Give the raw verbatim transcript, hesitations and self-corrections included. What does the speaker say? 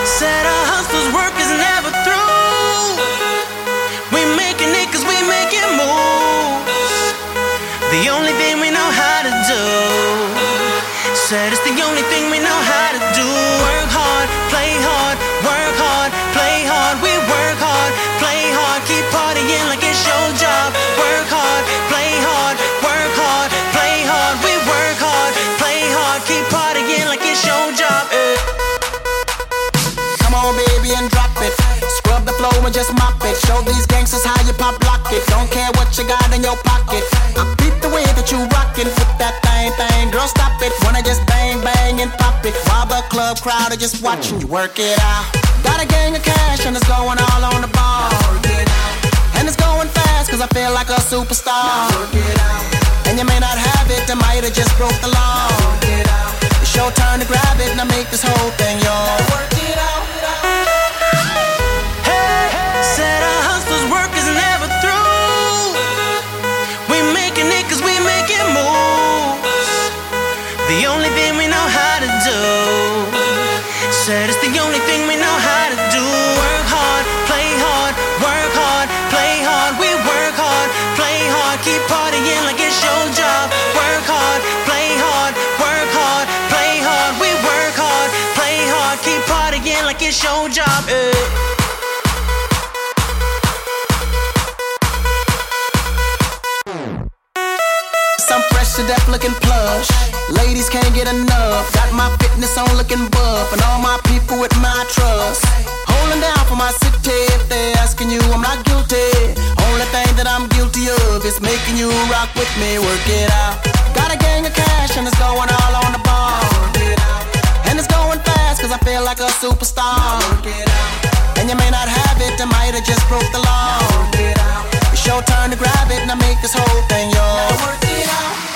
Said our hustler's work is never through. We making it cause we making moves. The only thing we know how to do. Said it's the only thing we know how to do. Work hard, play hard, work hard, play hard. We work hard, play hard, keep partying like it's your job. Work hard, play hard, work hard, play hard. We work hard, play hard, keep partying like it's your job. eh. Come on, baby, and drop it. Scrub the floor and just mop it. Show these gangsters how you pop lock it. Don't care what you got in your pocket. I beat the way that you rockin'. Flip that thing, thing, girl, stop it. Wanna just bang, bang, and pop it. While the club crowd are just watching you work it out. Got a gang of cash and it's going all on the ball. And it's going fast cause I feel like a superstar. And you may not have it, I might have just broke the law. It's your turn to grab it and I make this whole thing yours. Hey, said our hustler's work is never through. We making it cause we making moves. The only thing we know how to do. Said it's the only thing we know how to do. Work hard, play hard, work hard, play hard. We work hard, play hard, keep partying like it's your job. Work hard, play hard, work hard, play hard. We work hard, play hard, keep partying like it's your job. eh. I'm fresh to death looking plush. Ladies can't get enough. Got my fitness on looking buff. And all my people with my trust. Holding down for my city. If they're asking you, I'm not guilty. Only thing that I'm guilty of is making you rock with me. Work it out. Got a gang of cash and it's going all on the ball. And it's going fast cause I feel like a superstar. And you may not have it, I might have just broke the law. It's your turn to grab it and I make this whole thing yours.